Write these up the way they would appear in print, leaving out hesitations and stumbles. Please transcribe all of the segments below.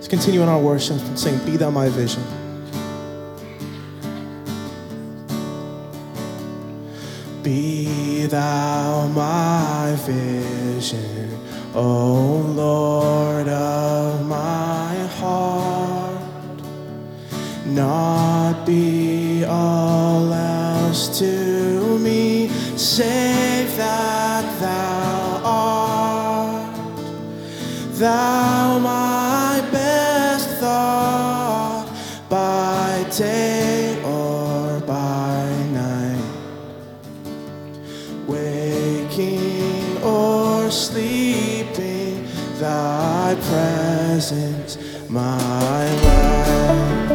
Let's continue in our worship and sing, Be Thou My Vision. Be Thou my vision, O Lord of my heart. Not be all else to me, save that Thou art. Thou my best thought, by day or by night, waking or sleeping, Thy presence my life.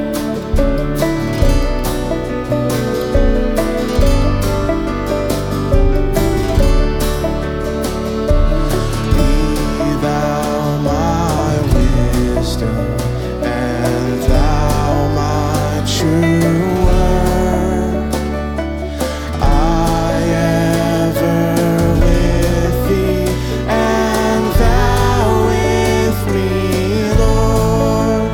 Be Thou my wisdom, and Thou my true word. I ever with Thee, and Thou with me, Lord.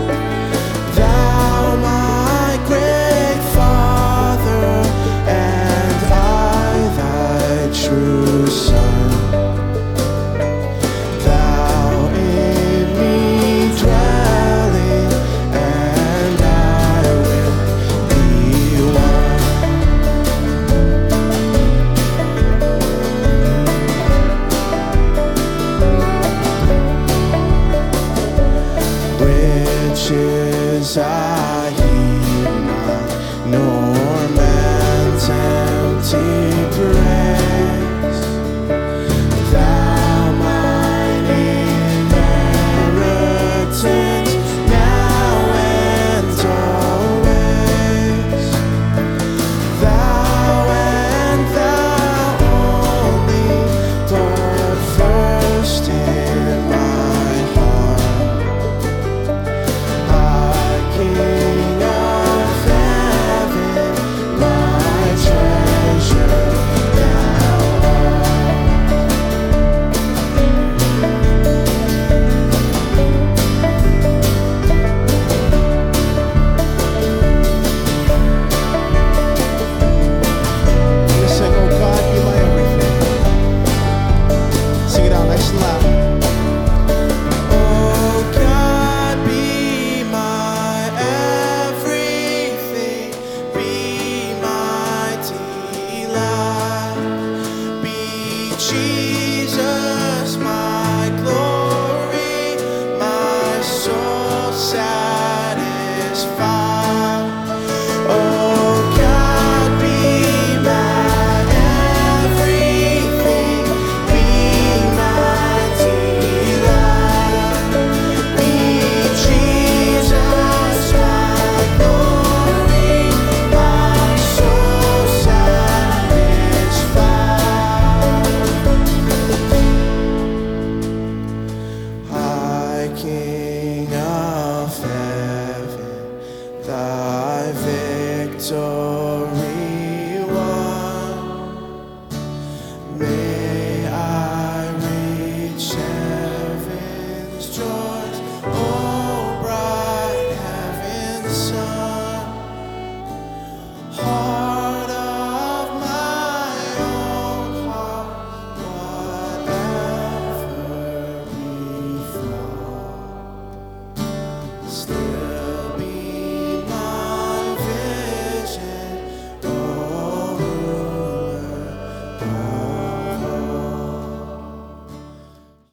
Thou my great Father, and I Thy true Son. Thou in me dwelling, and I will be one. Riches I heed not, nor man's empty praise. Thou mine inheritance, now and always. Thou and Thou only, Lord, first in my heart. Our King of heaven, my treasure Thou art. We're gonna sing, Oh God, Be My Everything. Sing it out nice and loud. Oh God, be my everything, be my delight, be Jesus my glory, my soul's salvation.